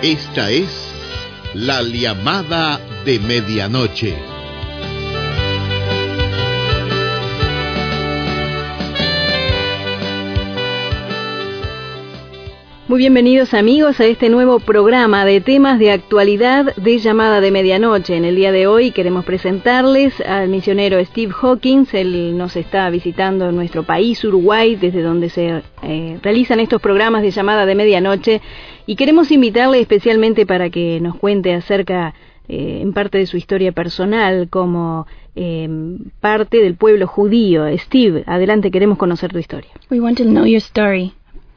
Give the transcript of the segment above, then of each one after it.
Esta es La Llamada de Medianoche. Muy bienvenidos amigos a este nuevo programa de temas de actualidad de Llamada de Medianoche. En el día de hoy queremos presentarles al misionero Steve Hawkins. Él nos está visitando en nuestro país, Uruguay, desde donde se realizan estos programas de Llamada de Medianoche. Y queremos invitarle especialmente para que nos cuente acerca, en parte de su historia personal, como parte del pueblo judío. Steve, adelante, queremos conocer tu historia. We want to know your story.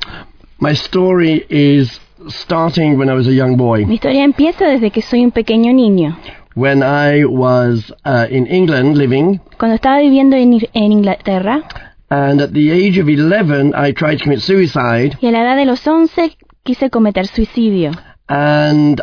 My story is starting when I was a young boy. Mi historia empieza desde que soy un pequeño niño. When I was in England living, Cuando estaba viviendo en Inglaterra, and at the age of 11 I tried to commit suicide, y a la edad de los 11 quise cometer suicidio. and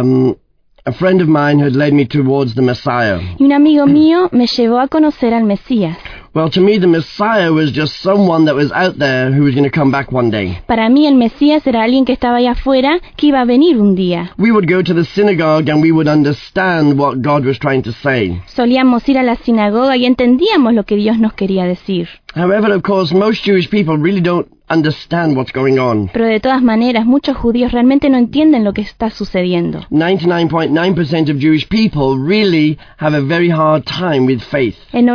a friend of mine had led me towards the Messiah. Y un amigo mío me llevó a conocer al Mesías. Well, to me the Messiah was just someone that was out there who was going to come back one day. Para mí el Mesías era alguien que estaba allá afuera, que iba a venir un día. We would go to the synagogue and we would understand what God was trying to say. Solíamos ir a la sinagoga y entendíamos lo que Dios nos quería decir. However, of course, most Jewish people really don't understand what's going on. Pero de todas maneras, muchos judíos realmente no entienden lo que está sucediendo. 99.9% of Jewish people really have a very hard time with faith. El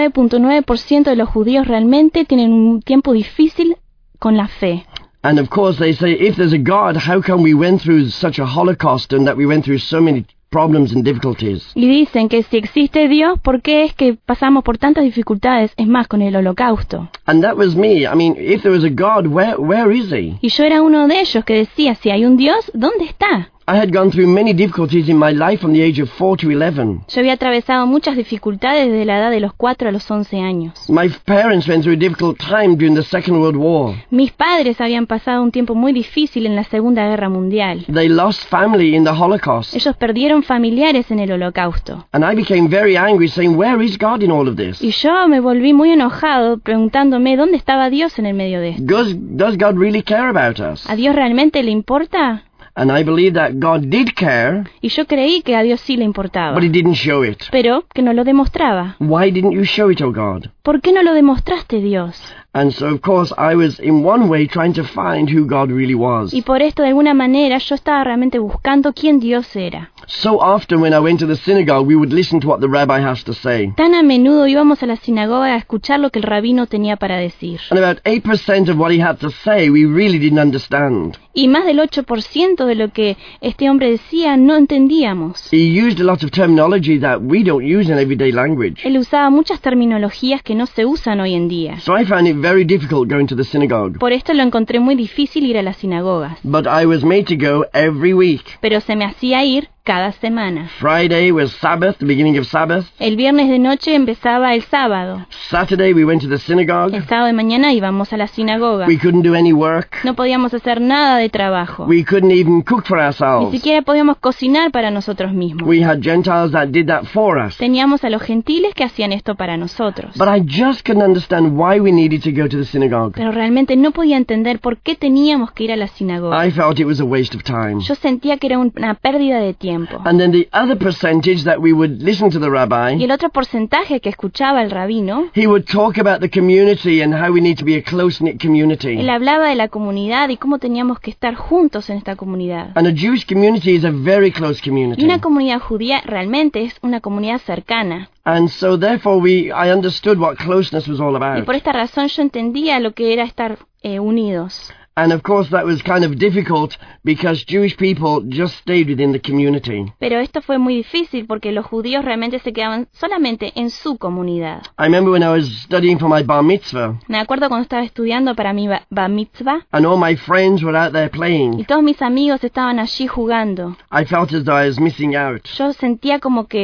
99.9% de los judíos realmente tienen un tiempo difícil con la fe. And of course they say, if there's a God, how come we went through such a Holocaust and that we went through so many problems and difficulties? Y dicen que si existe Dios, ¿por qué es que pasamos por tantas dificultades? Es más, con el Holocausto. And that was me. I mean, if there was a God, where is he? Y yo era uno de ellos que decía, si hay un Dios, ¿dónde está? I had gone through many difficulties in my life from the age of 4 to 11. Yo había atravesado muchas dificultades desde la edad de los 4 a los 11 años. My parents went through a difficult time during the Second World War. Mis padres habían pasado un tiempo muy difícil en la Segunda Guerra Mundial. They lost family in the Holocaust. Ellos perdieron familiares en el Holocausto. And I became very angry, saying, where is God in all of this? Y yo me volví muy enojado preguntándome dónde estaba Dios en el medio de esto. Does God really care about us? ¿A Dios realmente le importa? And I believe that God did care, Y yo creí que a Dios sí le importaba, but he didn't show it. pero que no lo demostraba. Why didn't you show it, oh God? ¿Por qué no lo demostraste, Dios? And so, of course, I was in one way trying to find who God really was. Y por esto, de alguna manera, yo estaba realmente buscando quién Dios era. So often when I went to the synagogue, we would listen to what the rabbi has to say. Tan a menudo íbamos a la sinagoga a escuchar lo que el rabino tenía para decir. And about 8% of what he had to say, we really didn't understand. Y más del 8% de lo que este hombre decía no entendíamos. He used a lot of terminology that we don't use in everyday language. Él usaba muchas terminologías que no se usan hoy en día. So I found it very difficult going to the synagogue. Por esto lo encontré muy difícil ir a las sinagogas. But I was made to go every week. Pero se me hacía ir cada semana. Friday was Sabbath, the beginning of Sabbath. El viernes de noche empezaba el sábado. Saturday we went to the synagogue. El sábado de mañana íbamos a la sinagoga. We couldn't do any work. No podíamos hacer nada de trabajo. We couldn't even cook for Ni ourselves. siquiera podíamos cocinar para nosotros mismos. We had Gentiles that did that for us. Teníamos a los gentiles que hacían esto para nosotros. But I just couldn't understand why we needed to go to the synagogue. Pero realmente no podía entender por qué teníamos que ir a la sinagoga. I felt it was a waste of time. Yo sentía que era una pérdida de tiempo. And then the other percentage that we would listen to the Y rabbi, el otro porcentaje que escuchaba el rabino, he would talk about the community and how we need to be a close-knit community. él hablaba de la comunidad y cómo teníamos que estar juntos en esta comunidad. And a Jewish community is a very close Y community. una comunidad judía realmente es una comunidad cercana. And so therefore I understood what closeness was all Y about. por esta razón yo entendía lo que era estar unidos. And of course that was kind of difficult because Jewish people just stayed within the community. Pero esto fue muy difícil porque los judíos realmente se quedaban solamente en su comunidad. I remember when I was studying for my bar mitzvah, Me acuerdo cuando estaba estudiando para mi bar mitzvah and all my friends were out there y playing. todos mis amigos estaban allí jugando. I felt as though I was missing out. Yo sentía como que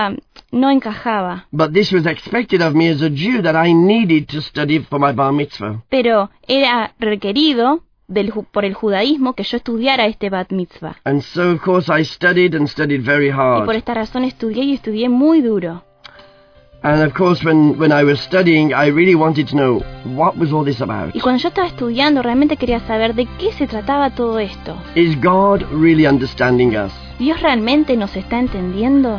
no encajaba. But this was expected of me as a Jew, that I needed to study for my bar mitzvah. Pero era requerido por el judaísmo que yo estudiara este bat mitzvah. And so, of course, I studied and studied very Y por hard. esta razón estudié y estudié muy duro. And of course, when I was studying, I really wanted to know what was all this about. Y cuando yo estaba estudiando, realmente quería saber de qué se trataba todo esto. Is God really understanding us? ¿Dios realmente nos está entendiendo?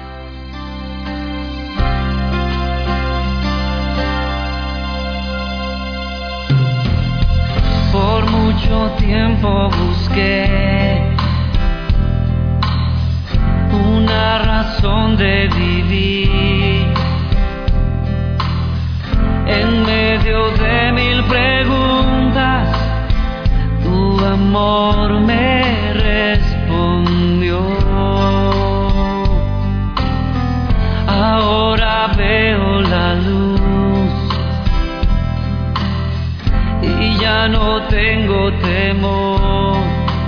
Por mucho tiempo busqué una razón de vivir. En medio de mil preguntas, tu amor me respondió. Ahora veo la luz y ya no tengo temor.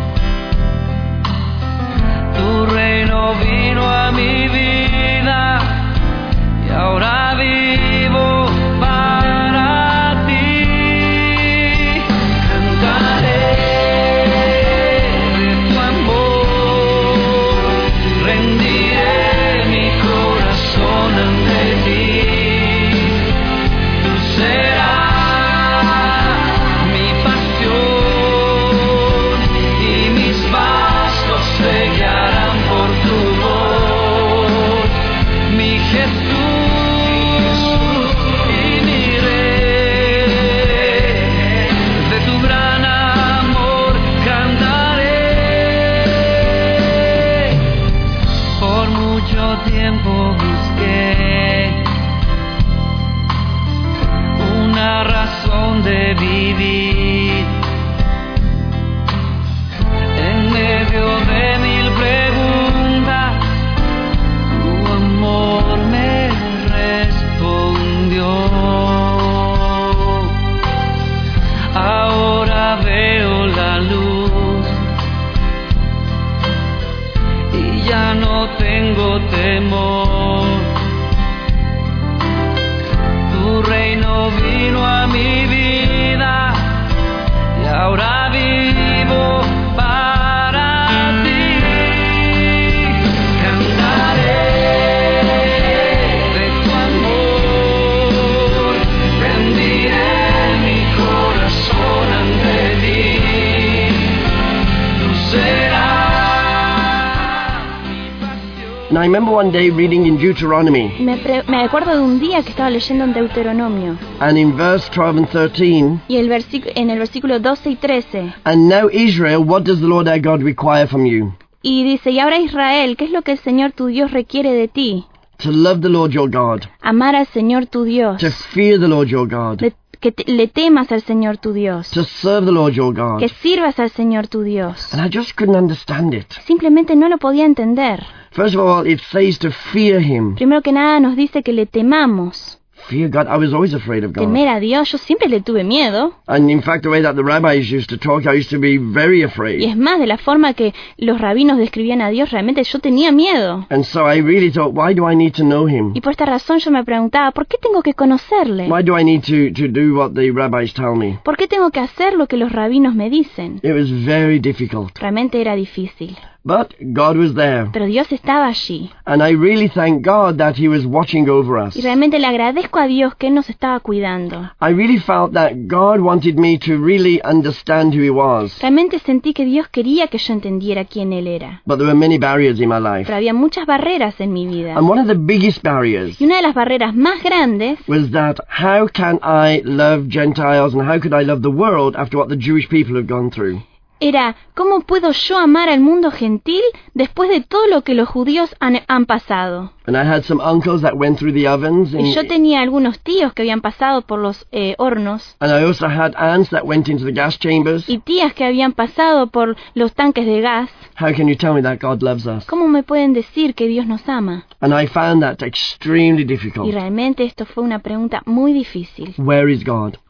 Tu reino vino a mi vida y ahora vivo para ti. Cantaré de tu amor, rendiré mi corazón ante ti. Tú serás mi pasión y mis pasos se guiarán por tu voz, mi Jesús y mi Rey. De tu gran amor cantaré. Por mucho tiempo busqué una razón de vivir. En medio de mil preguntas, tu amor me respondió. Ahora veo la luz y ya no tengo temor. Tu reino vino a mi vida y ahora vivo para ti. Cantaré de tu amor, rendiré mi corazón ante ti. Tú serás mi pasión. And I remember one day reading in Deuteronomy, Me acuerdo de un día que estaba leyendo en Deuteronomio, and in verse 12 and 13, y en el versículo 12 y 13, and now Israel, what does the Lord our God require from you? y dice, y ahora Israel, ¿qué es lo que el Señor tu Dios requiere de ti? To love the Lord your God, Amar al Señor tu Dios, to fear the Lord your God, le temas al Señor tu Dios, to serve the Lord your God. que sirvas al Señor tu Dios. And I just couldn't understand it. Simplemente no lo podía entender. First of all, it says to fear Him. Primero que nada nos dice que le temamos. Fear God. I was always afraid of God. Temer a Dios, yo siempre le tuve miedo. And in fact, the way that the rabbis used to talk, I used to be very Y afraid. es más, de la forma que los rabinos describían a Dios, realmente yo tenía miedo. And so I really thought, why do I need to know Him? Y por esta razón yo me preguntaba, ¿por qué tengo que conocerle? Why do I need to do what the rabbis tell me? ¿Por qué tengo que hacer lo que los rabinos me dicen? It was very difficult. Realmente era difícil. But God was there. Pero Dios estaba allí. And I really thank God that He was watching over us. Y realmente le agradezco a Dios que Él nos estaba cuidando. I really felt that God wanted me to really understand who He was. Realmente sentí que Dios quería que yo entendiera quién Él era. But there were many barriers in my life. Pero había muchas barreras en mi vida. And one of the biggest barriers Y una de las barreras más grandes was that how can I love Gentiles and how could I love the world after what the Jewish people have gone through? era, ¿cómo puedo yo amar al mundo gentil después de todo lo que los judíos han pasado? And I had some uncles that went through the ovens. Y yo tenía algunos tíos que habían pasado por los hornos. And I also had aunts that went into the gas chambers. Y tías que habían pasado por los tanques de gas. How can you tell me that God loves us? ¿Cómo me pueden decir que Dios nos ama? And I found that extremely Y difficult. realmente esto fue una pregunta muy difícil. Where is God?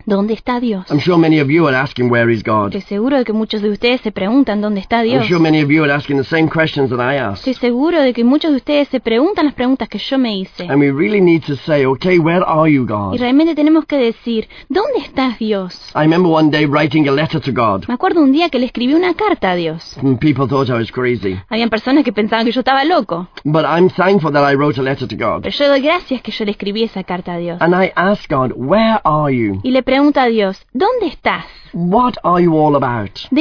¿Dónde está Dios? I'm sure many of you are asking, where is God? Estoy seguro de que muchos de ustedes se preguntan dónde está I'm Dios. sure many of you are asking the same questions that I asked. Estoy seguro de que muchos de ustedes se preguntan las preguntas que yo me hice. And we really need to say, okay, where are you, Y God? realmente tenemos que decir, ¿dónde estás, Dios? I remember one day writing a letter to God. Me acuerdo un día que le escribí una carta a Dios. And people thought I was crazy. Habían personas que pensaban que yo estaba loco. But I'm thankful that I wrote a letter to God. Pero yo doy gracias que yo le escribí esa carta a Dios. And I asked God, where are you? Y le pregunto a Dios, ¿dónde estás? What are you all about? ¿De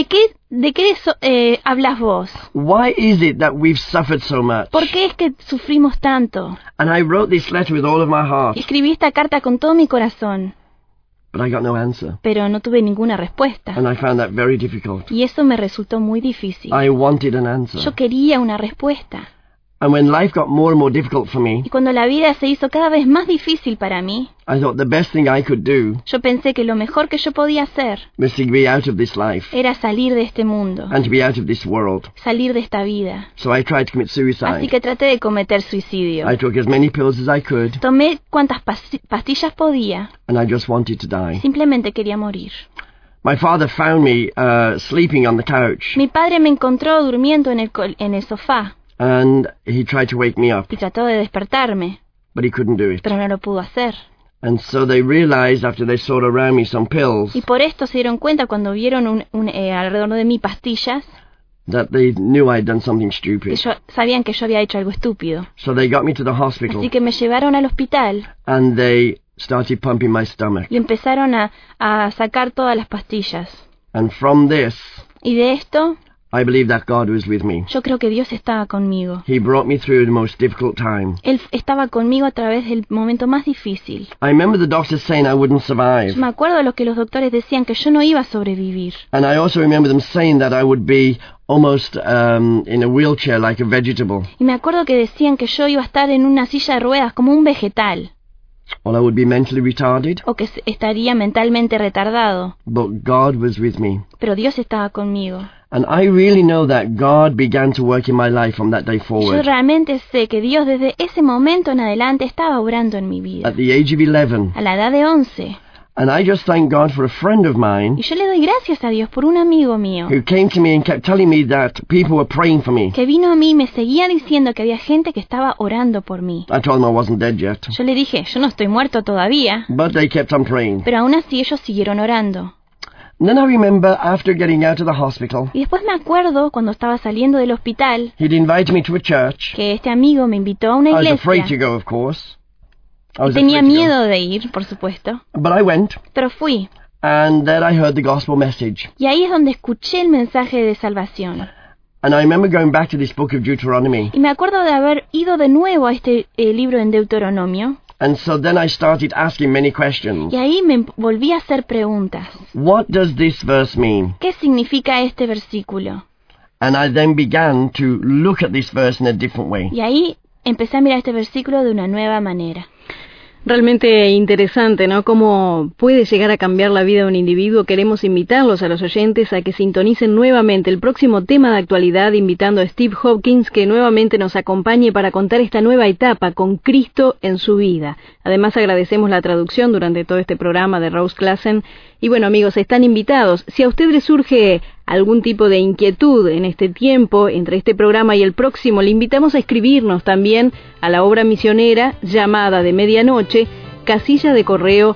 qué hablas vos? Why is it that we've suffered so much? ¿Por qué es que sufrimos tanto? And I wrote this letter with all of my heart, Y escribí esta carta con todo mi corazón, but I got no answer. pero no tuve ninguna respuesta. And I found that very difficult. Y eso me resultó muy difícil. I wanted an answer. Yo quería una respuesta. And when life got more and more difficult for me, Y cuando la vida se hizo cada vez más difícil para mí, I thought the best thing I could do yo pensé que lo mejor que yo podía hacer was to be out of this life era salir de este mundo, and to be out of this world. salir de esta vida. So I tried to commit Así suicide. que traté de cometer suicidio. I took as many pills as I could, Tomé cuantas pastillas podía, and I just wanted to die. simplemente quería morir. My father found me sleeping on the couch, Mi padre me encontró durmiendo en el sofá and he tried to wake me up, y trató de despertarme, but he couldn't do it. pero no lo pudo hacer. And so they realized after they saw around me some pills Y por esto se dieron cuenta cuando vieron alrededor de mí pastillas, that they knew I'd done something que stupid. sabían que yo había hecho algo estúpido. So they got me to the hospital Así que me llevaron al hospital and they started pumping my stomach. y empezaron a sacar todas las pastillas. And from this, Y de esto, I believe that God was with me. yo creo que Dios estaba conmigo. He brought me through the most difficult time. Él estaba conmigo a través del momento más difícil. I remember the doctors saying I wouldn't survive. Yo me acuerdo de lo que los doctores decían, que yo no iba a sobrevivir. And I also remember them saying that I would be almost in a wheelchair like a vegetable, Y me acuerdo que decían que yo iba a estar en una silla de ruedas como un vegetal, or I would be mentally retarded. o que estaría mentalmente retardado. But God was with me. Pero Dios estaba conmigo. And I really know that God began to work in my life from that day Yo forward. realmente sé que Dios desde ese momento en adelante estaba obrando en mi vida. At the age of 11. A la edad de 11. And I just thank God for a friend of mine Y yo le doy gracias a Dios por un amigo mío who came to me and kept telling me that people were praying for me. que vino a mí y me seguía diciendo que había gente que estaba orando por mí. I told them I wasn't dead yet. Yo le dije, yo no estoy muerto todavía, But they kept on praying. pero aún así ellos siguieron orando. And then I remember after getting out of the hospital, Y después me acuerdo, cuando estaba saliendo del hospital, he'd invited me to a church. que este amigo me invitó a una I was afraid to iglesia. go, of course. I Y was tenía afraid to go. miedo de ir, por supuesto, But I went, pero fui. and there I heard the gospel message. Y ahí es donde escuché el mensaje de salvación. And I remember going back to this book of Deuteronomy. Y me acuerdo de haber ido de nuevo a este libro en Deuteronomio. And so then I started asking many questions. Y ahí me volví a hacer preguntas. What does this verse mean? ¿Qué significa este versículo? And I then began to look at this verse in a different way. Y ahí empecé a mirar este versículo de una nueva manera. Realmente interesante, ¿no? Cómo puede llegar a cambiar la vida de un individuo. Queremos invitarlos a los oyentes a que sintonicen nuevamente el próximo tema de actualidad, invitando a Steve Hawkins que nuevamente nos acompañe para contar esta nueva etapa con Cristo en su vida. Además agradecemos la traducción durante todo este programa de Rose Klassen. Y bueno, amigos, están invitados. Si a usted le surge algún tipo de inquietud en este tiempo, entre este programa y el próximo, le invitamos a escribirnos también a la obra misionera Llamada de Medianoche, casilla de correo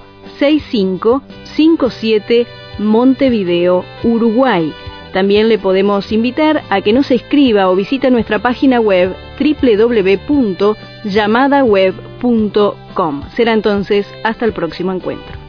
6557, Montevideo, Uruguay. También le podemos invitar a que nos escriba o visite nuestra página web www.llamadaweb.com. Será entonces hasta el próximo encuentro.